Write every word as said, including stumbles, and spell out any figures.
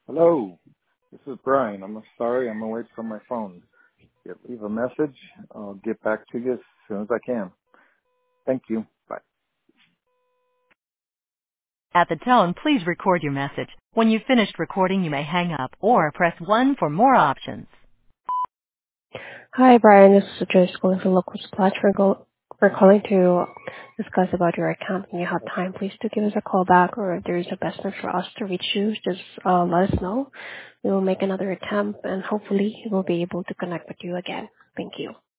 Hello, this is Brian. I'm sorry, I'm away from my phone. Yeah, leave a message. I'll get back to you as soon as I can. Thank you. Bye. At the tone, please record your message. When you've finished recording, you may hang up or press one for more options. Hi, Brian. This is Joyce calling from Local Splash. We're, go- we're calling to discuss about your account. When you have time, please do give us a call back, or if there is a best time for us to reach you, just uh, let us know. We will make another attempt, and hopefully we'll be able to connect with you again. Thank you.